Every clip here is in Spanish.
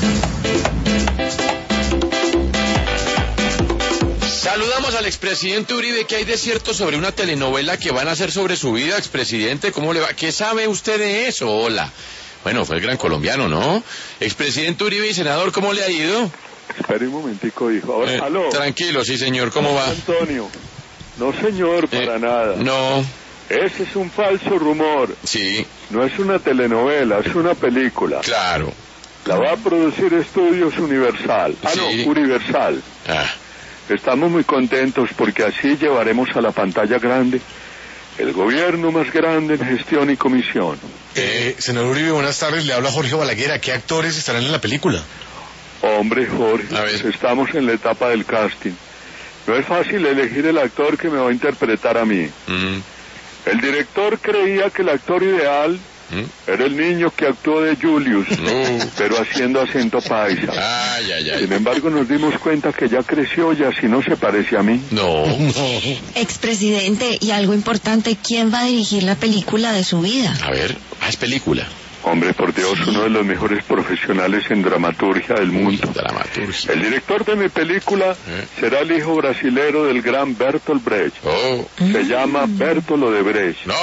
Saludamos al expresidente Uribe. ¿Qué hay de cierto sobre una telenovela que van a hacer sobre su vida, expresidente? ¿Cómo le va? ¿Qué sabe usted de eso? Hola. Bueno, fue el gran colombiano, ¿no? Expresidente Uribe y senador, ¿cómo le ha ido? Espere un momentico, hijo. Ahora, aló. Tranquilo, sí, señor. ¿Cómo va? Antonio. No, señor, para nada. No. Ese es un falso rumor. Sí. No es una telenovela, es una película. Claro. La va a producir Estudios Universal. Sí. No, Universal. Estamos muy contentos porque así llevaremos a la pantalla grande el gobierno más grande en gestión y comisión. Senador Uribe, buenas tardes. Le habla Jorge Balaguer. ¿Qué actores estarán en la película? Hombre, Jorge, pues estamos en la etapa del casting. No es fácil elegir el actor que me va a interpretar a mí. El director creía que el actor ideal era el niño que actuó de Julius, pero haciendo acento paisa. Sin embargo, nos dimos cuenta que ya creció y así no se parece a mí. No. Expresidente, y algo importante, ¿quién va a dirigir la película de su vida? A ver, es película. Hombre, por Dios, uno de los mejores profesionales en dramaturgia del mundo. Dramaturgia. El director de mi película será el hijo brasilero del gran Bertolt Brecht. Se llama Bertolo de Brecht. No.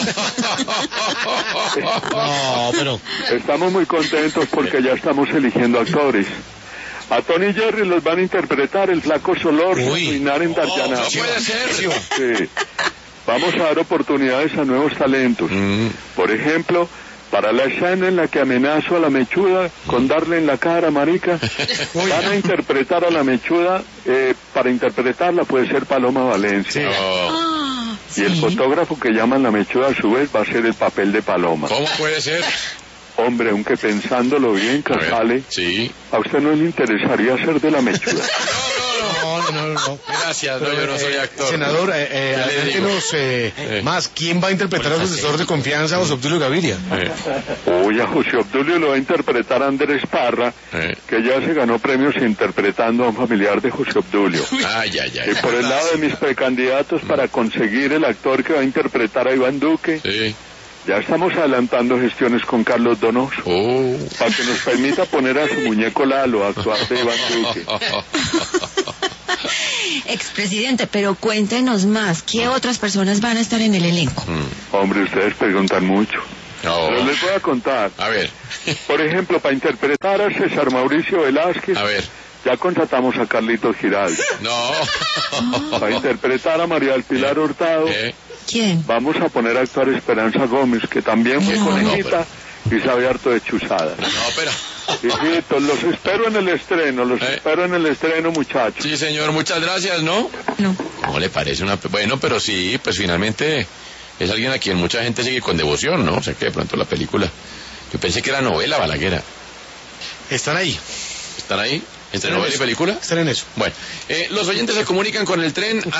No, pero... Estamos muy contentos porque ya estamos eligiendo actores. A Tony Jerry los van a interpretar el Flaco Solórzano y Naren Darjanah. No puede ser. Sí. Vamos a dar oportunidades a nuevos talentos. Por ejemplo, para la escena en la que amenazo a la mechuda con darle en la cara, marica, van a interpretar a la mechuda. Para interpretarla puede ser Paloma Valencia. Y el fotógrafo que llaman la mechuda a su vez va a ser el papel de Paloma. ¿Cómo puede ser? Hombre, aunque pensándolo bien, Casale, ¿a usted no le interesaría ser de la mechuda? No. Gracias, yo no soy actor. Senador, cuéntenos más, ¿quién va a interpretar al asesor de confianza a José Obdulio Gaviria? Uy, a José Obdulio lo va a interpretar Andrés Parra, que ya se ganó premios interpretando a un familiar de José Obdulio. Y por el lado de mis precandidatos para conseguir el actor que va a interpretar a Iván Duque, ya estamos adelantando gestiones con Carlos Donoso, para que nos permita poner a su muñeco Lalo a actuar de Iván Duque. Expresidente, pero cuéntenos más, ¿qué otras personas van a estar en el elenco? Hombre, ustedes preguntan mucho. Pero les voy a contar. A ver. Por ejemplo, para interpretar a César Mauricio Velázquez, ya contratamos a Carlitos Giraldo. No. Para interpretar a María del Pilar Hurtado, ¿quién? Vamos a poner a actuar Esperanza Gómez, que también fue conejita y sabe harto de chuzadas. Hijitos, los espero en el estreno, muchachos. Sí, señor, muchas gracias, ¿no? No. ¿Cómo le parece una... Bueno, pero sí, pues finalmente es alguien a quien mucha gente sigue con devoción, ¿no? O sea que de pronto la película... Yo pensé que era novela, Balaguer. ¿Están ahí? ¿Están ahí? ¿Entre novela y película? Están en eso. Bueno, los oyentes se comunican con el tren